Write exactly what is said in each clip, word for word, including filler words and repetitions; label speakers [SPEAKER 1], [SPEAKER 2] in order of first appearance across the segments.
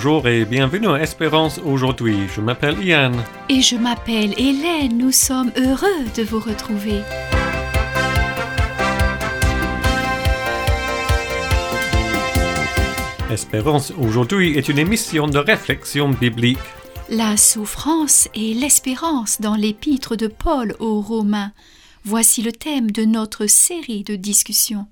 [SPEAKER 1] Bonjour et bienvenue à Espérance aujourd'hui. Je m'appelle Ian.
[SPEAKER 2] Et je m'appelle Hélène. Nous sommes heureux de vous retrouver.
[SPEAKER 1] Espérance aujourd'hui est une émission de réflexion biblique.
[SPEAKER 2] La souffrance et l'espérance dans l'épître de Paul aux Romains. Voici le thème de notre série de discussions.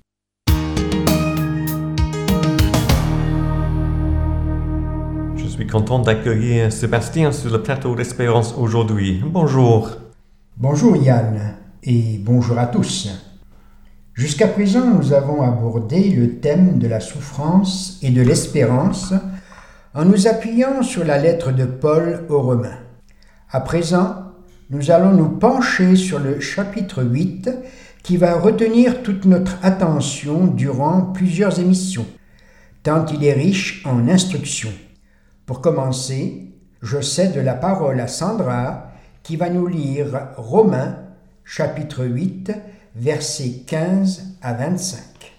[SPEAKER 1] Je suis content d'accueillir Sébastien sur le plateau d'Espérance aujourd'hui. Bonjour.
[SPEAKER 3] Bonjour Yann et bonjour à tous. Jusqu'à présent, nous avons abordé le thème de la souffrance et de l'espérance en nous appuyant sur la lettre de Paul aux Romains. À présent, nous allons nous pencher sur le chapitre huit qui va retenir toute notre attention durant plusieurs émissions, tant il est riche en instructions. Pour commencer, je cède la parole à Sandra qui va nous lire Romains chapitre huit, versets quinze à vingt-cinq.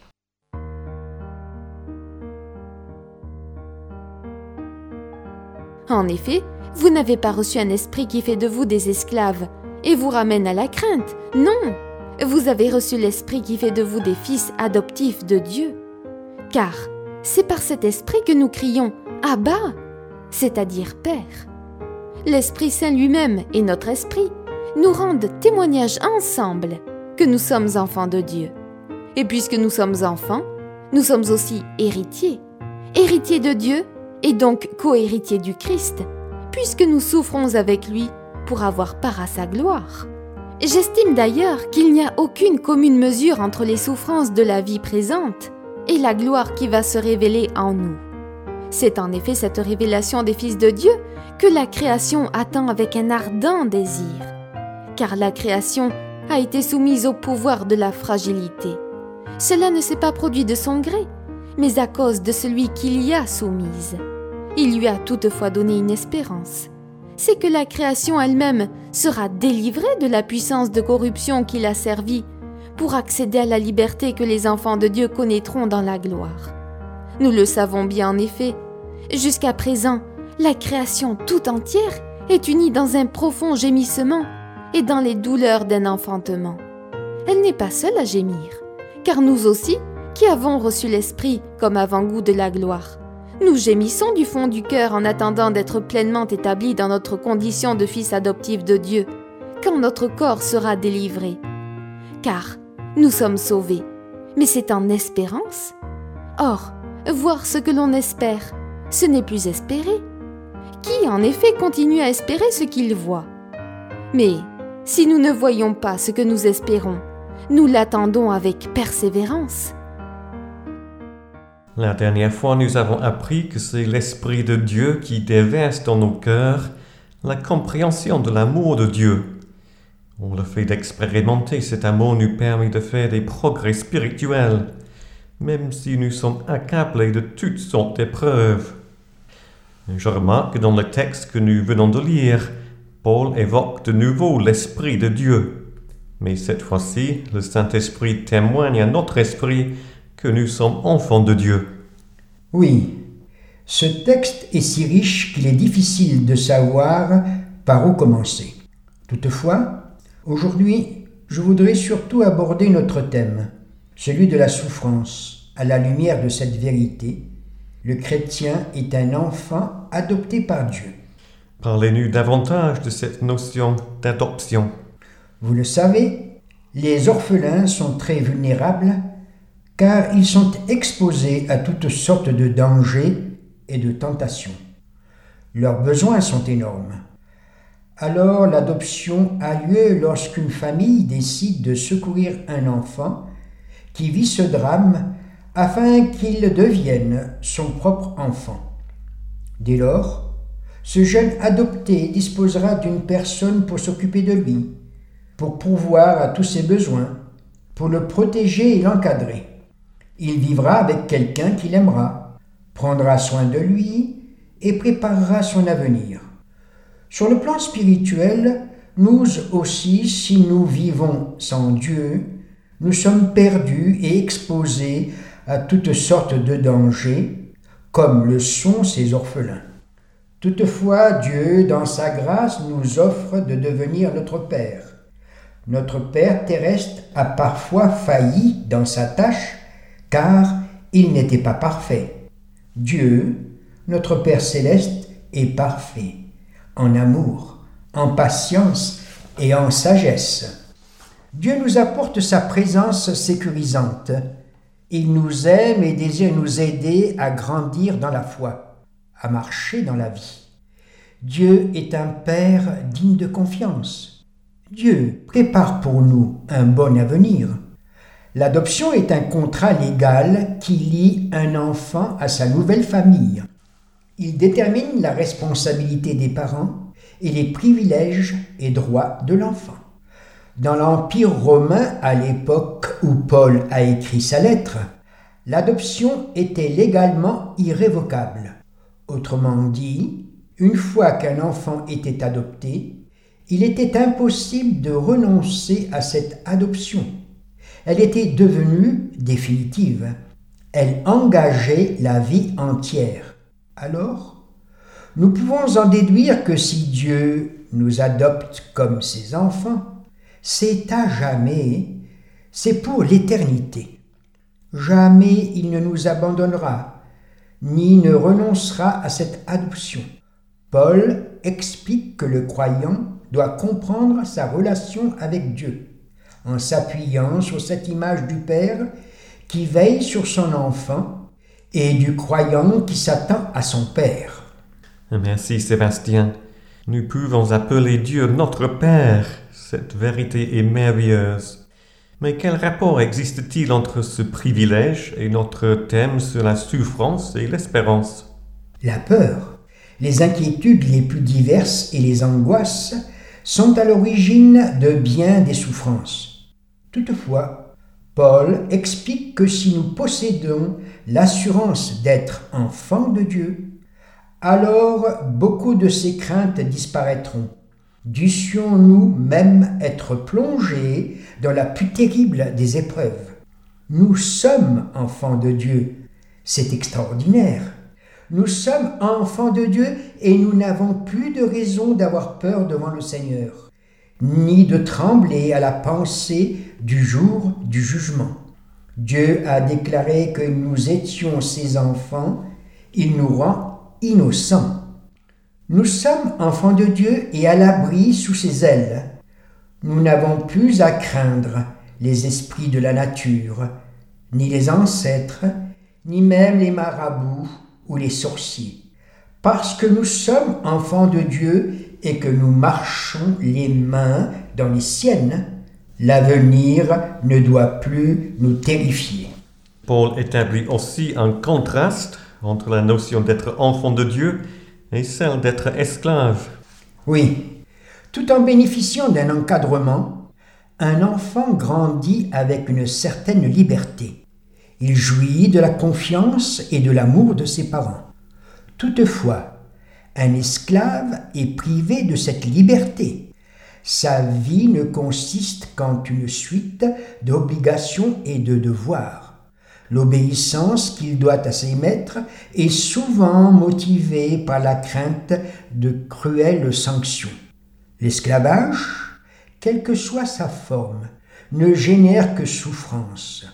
[SPEAKER 4] En effet, vous n'avez pas reçu un esprit qui fait de vous des esclaves et vous ramène à la crainte. Non, vous avez reçu l'esprit qui fait de vous des fils adoptifs de Dieu. Car c'est par cet esprit que nous crions « Abba », c'est-à-dire « Père ». L'Esprit Saint lui-même et notre esprit nous rendent témoignage ensemble que nous sommes enfants de Dieu. Et puisque nous sommes enfants, nous sommes aussi héritiers. Héritiers de Dieu et donc co-héritiers du Christ, puisque nous souffrons avec lui pour avoir part à sa gloire. J'estime d'ailleurs qu'il n'y a aucune commune mesure entre les souffrances de la vie présente et la gloire qui va se révéler en nous. C'est en effet cette révélation des fils de Dieu que la création attend avec un ardent désir, car la création a été soumise au pouvoir de la fragilité. Cela ne s'est pas produit de son gré, mais à cause de celui qui l'y a soumise. Il lui a toutefois donné une espérance. C'est que la création elle-même sera délivrée de la puissance de corruption qui l'a servie pour accéder à la liberté que les enfants de Dieu connaîtront dans la gloire. Nous le savons bien en effet. Jusqu'à présent, la création tout entière est unie dans un profond gémissement et dans les douleurs d'un enfantement. Elle n'est pas seule à gémir, car nous aussi, qui avons reçu l'Esprit comme avant-goût de la gloire, nous gémissons du fond du cœur en attendant d'être pleinement établis dans notre condition de fils adoptifs de Dieu, quand notre corps sera délivré. Car nous sommes sauvés, mais c'est en espérance. Or, voir ce que l'on espère, ce n'est plus espérer. Qui, en effet, continue à espérer ce qu'il voit? Mais si nous ne voyons pas ce que nous espérons, nous l'attendons avec persévérance.
[SPEAKER 1] La dernière fois, nous avons appris que c'est l'Esprit de Dieu qui déverse dans nos cœurs la compréhension de l'amour de Dieu. Le fait d'expérimenter cet amour nous permet de faire des progrès spirituels, même si nous sommes accablés de toutes sortes d'épreuves. Je remarque que dans le texte que nous venons de lire, Paul évoque de nouveau l'Esprit de Dieu. Mais cette fois-ci, le Saint-Esprit témoigne à notre esprit que nous sommes enfants de Dieu.
[SPEAKER 3] Oui, ce texte est si riche qu'il est difficile de savoir par où commencer. Toutefois, aujourd'hui, je voudrais surtout aborder notre thème, celui de la souffrance. À la lumière de cette vérité, le chrétien est un enfant adopté par Dieu.
[SPEAKER 1] Parlez-nous davantage de cette notion d'adoption.
[SPEAKER 3] Vous le savez, les orphelins sont très vulnérables car ils sont exposés à toutes sortes de dangers et de tentations. Leurs besoins sont énormes. Alors l'adoption a lieu lorsqu'une famille décide de secourir un enfant qui vit ce drame afin qu'il devienne son propre enfant. Dès lors, ce jeune adopté disposera d'une personne pour s'occuper de lui, pour pourvoir à tous ses besoins, pour le protéger et l'encadrer. Il vivra avec quelqu'un qu'il aimera, prendra soin de lui et préparera son avenir. Sur le plan spirituel, nous aussi, si nous vivons sans Dieu, nous sommes perdus et exposés à toutes sortes de dangers, comme le sont ces orphelins. Toutefois, Dieu, dans sa grâce, nous offre de devenir notre Père. Notre Père terrestre a parfois failli dans sa tâche, car il n'était pas parfait. Dieu, notre Père céleste, est parfait, en amour, en patience et en sagesse. Dieu nous apporte sa présence sécurisante. Il nous aime et désire nous aider à grandir dans la foi, à marcher dans la vie. Dieu est un Père digne de confiance. Dieu prépare pour nous un bon avenir. L'adoption est un contrat légal qui lie un enfant à sa nouvelle famille. Il détermine la responsabilité des parents et les privilèges et droits de l'enfant. Dans l'Empire romain, à l'époque où Paul a écrit sa lettre, l'adoption était légalement irrévocable. Autrement dit, une fois qu'un enfant était adopté, il était impossible de renoncer à cette adoption. Elle était devenue définitive. Elle engageait la vie entière. Alors, nous pouvons en déduire que si Dieu nous adopte comme ses enfants, c'est à jamais, c'est pour l'éternité. Jamais il ne nous abandonnera, ni ne renoncera à cette adoption. Paul explique que le croyant doit comprendre sa relation avec Dieu, en s'appuyant sur cette image du Père qui veille sur son enfant et du croyant qui s'attend à son Père.
[SPEAKER 1] Merci Sébastien. Nous pouvons appeler Dieu notre Père. Cette vérité est merveilleuse. Mais quel rapport existe-t-il entre ce privilège et notre thème sur la souffrance et l'espérance?
[SPEAKER 3] La peur, les inquiétudes les plus diverses et les angoisses sont à l'origine de bien des souffrances. Toutefois, Paul explique que si nous possédons l'assurance d'être enfants de Dieu, alors beaucoup de ces craintes disparaîtront. Dussions-nous même être plongés dans la plus terrible des épreuves. Nous sommes enfants de Dieu. C'est extraordinaire. Nous sommes enfants de Dieu et nous n'avons plus de raison d'avoir peur devant le Seigneur, ni de trembler à la pensée du jour du jugement. Dieu a déclaré que nous étions ses enfants. Il nous rend innocents. Nous sommes enfants de Dieu et à l'abri sous ses ailes. Nous n'avons plus à craindre les esprits de la nature, ni les ancêtres, ni même les marabouts ou les sorciers. Parce que nous sommes enfants de Dieu et que nous marchons les mains dans les siennes, l'avenir ne doit plus nous terrifier.
[SPEAKER 1] Paul établit aussi un contraste entre la notion d'être enfant de Dieu et celle d'être esclave.
[SPEAKER 3] Oui, tout en bénéficiant d'un encadrement, un enfant grandit avec une certaine liberté. Il jouit de la confiance et de l'amour de ses parents. Toutefois, un esclave est privé de cette liberté. Sa vie ne consiste qu'en une suite d'obligations et de devoirs. L'obéissance qu'il doit à ses maîtres est souvent motivée par la crainte de cruelles sanctions. L'esclavage, quelle que soit sa forme, ne génère que souffrance.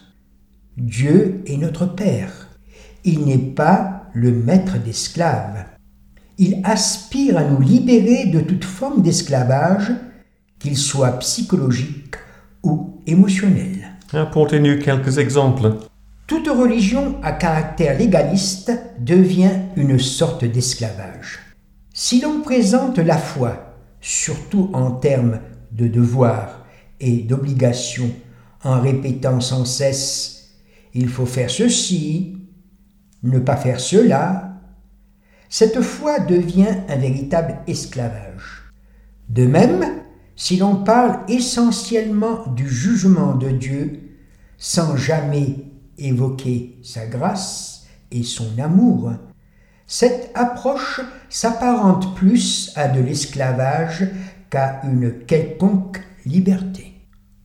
[SPEAKER 3] Dieu est notre Père. Il n'est pas le maître d'esclaves. Il aspire à nous libérer de toute forme d'esclavage, qu'il soit psychologique ou émotionnel.
[SPEAKER 1] Apportez-nous quelques exemples.
[SPEAKER 3] Toute religion à caractère légaliste devient une sorte d'esclavage. Si l'on présente la foi, surtout en termes de devoirs et d'obligations, en répétant sans cesse « il faut faire ceci », « ne pas faire cela », cette foi devient un véritable esclavage. De même, si l'on parle essentiellement du jugement de Dieu, sans jamais évoquer sa grâce et son amour, cette approche s'apparente plus à de l'esclavage qu'à une quelconque liberté.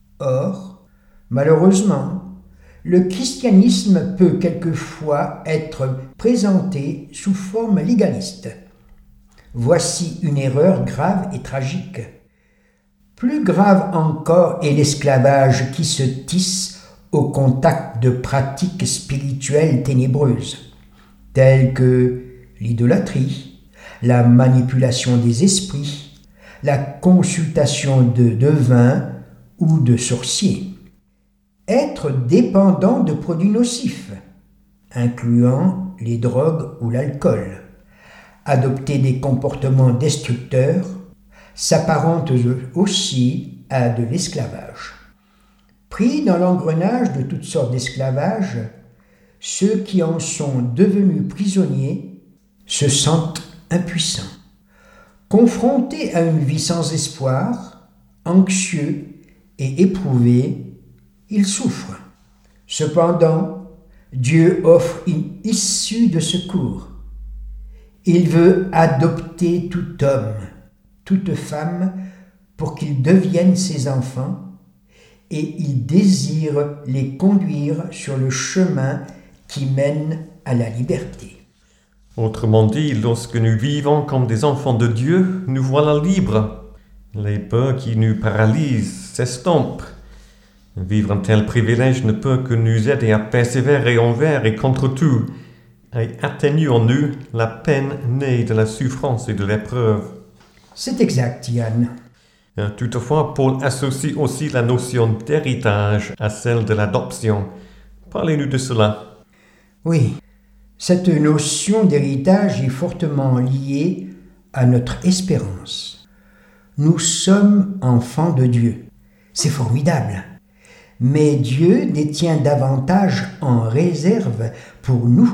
[SPEAKER 3] Or, malheureusement, le christianisme peut quelquefois être présenté sous forme légaliste. Voici une erreur grave et tragique. Plus grave encore est l'esclavage qui se tisse au contact de pratiques spirituelles ténébreuses, telles que l'idolâtrie, la manipulation des esprits, la consultation de devins ou de sorciers. Être dépendant de produits nocifs, incluant les drogues ou l'alcool, adopter des comportements destructeurs, s'apparentent aussi à de l'esclavage. Pris dans l'engrenage de toutes sortes d'esclavage, ceux qui en sont devenus prisonniers se sentent impuissants. Confrontés à une vie sans espoir, anxieux et éprouvés, ils souffrent. Cependant, Dieu offre une issue de secours. Il veut adopter tout homme, toute femme, pour qu'ils deviennent ses enfants, et il désire les conduire sur le chemin qui mène à la liberté.
[SPEAKER 1] Autrement dit, lorsque nous vivons comme des enfants de Dieu, nous voilà libres. Les peurs qui nous paralysent s'estompent. Vivre un tel privilège ne peut que nous aider à persévérer envers et contre tout, et atténuer en nous la peine née de la souffrance et de l'épreuve.
[SPEAKER 3] C'est exact, Yann.
[SPEAKER 1] Toutefois, Paul associe aussi la notion d'héritage à celle de l'adoption. Parlez-nous de cela.
[SPEAKER 3] Oui, cette notion d'héritage est fortement liée à notre espérance. Nous sommes enfants de Dieu. C'est formidable. Mais Dieu détient davantage en réserve pour nous.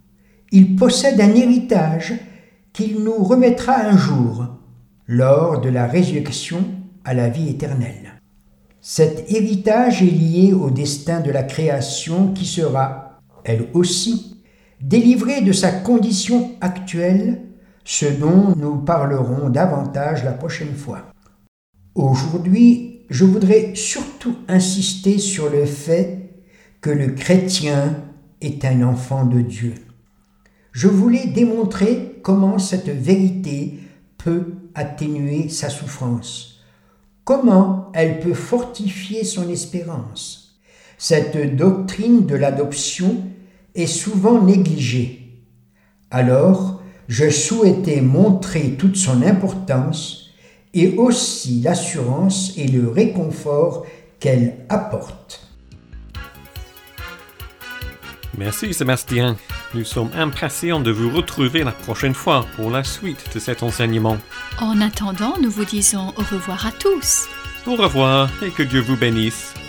[SPEAKER 3] Il possède un héritage qu'il nous remettra un jour, lors de la résurrection à la vie éternelle. Cet héritage est lié au destin de la création qui sera, elle aussi, délivrée de sa condition actuelle, ce dont nous parlerons davantage la prochaine fois. Aujourd'hui, je voudrais surtout insister sur le fait que le chrétien est un enfant de Dieu. Je voulais démontrer comment cette vérité peut atténuer sa souffrance, comment elle peut fortifier son espérance. Cette doctrine de l'adoption est souvent négligée. Alors, je souhaitais montrer toute son importance et aussi l'assurance et le réconfort qu'elle apporte.
[SPEAKER 1] Merci Sébastien. Nous sommes impatients de vous retrouver la prochaine fois pour la suite de cet enseignement.
[SPEAKER 2] En attendant, nous vous disons au revoir à tous.
[SPEAKER 1] Au revoir et que Dieu vous bénisse.